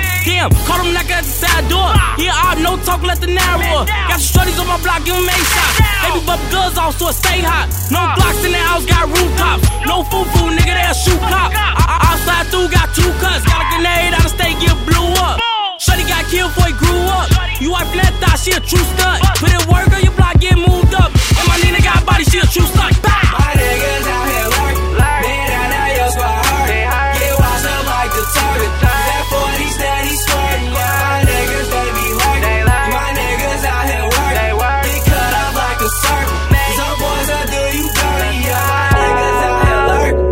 Damn, caught him knocking at the side door. Yeah, no talk, let the narrow. Got some shorties on my block, give them 8 shots. Baby bubble guns off, so it stay hot. No blocks in the house, got rooftops. No foo-foo, nigga, they'll shoot cop. Outside through, got 2 cuts. Got a grenade out of state, get blew up. Shorty got killed before he grew up. You wiping that thigh, she a true stud. Put in work on your block, get moved up. And my Nina got a body, she a true stud. My niggas out here lurking. Man down at your squad hurting. Get washed up like the target. That 40 steady squirting. My niggas, they be lurking. My niggas out here working. Get cut up like a serpent. Some boys will do you dirty. My niggas out here lurking.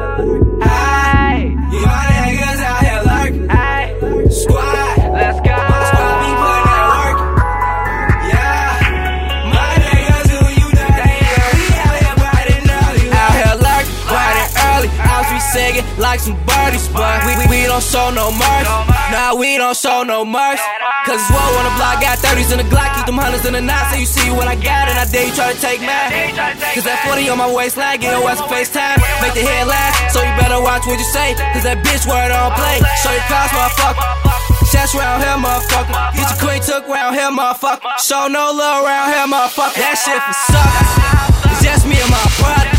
My niggas out here lurking. Squad. Let's go. My squad be putting that work. Yeah. My niggas do you dirty. We out here bright and early. Out here lurking, bright and early. House be singing like some birdies, but we don't show no mercy. Nah, we don't show no mercy. Cause it's whoa on the block, got 30s in the Glock, keep them hundreds in the knot. So you see what I got, and I dare you try to take mine. Cause that 40 on my waistline, get your ass a FaceTime. Make the head laugh, so you better watch what you say. Cause that bitch word on play. Show your cars, motherfucker. Shots round here, motherfucker. Get your queen took round here, motherfucker. Show no love round here, motherfucker. That shit for suckers. It's just me and my brother.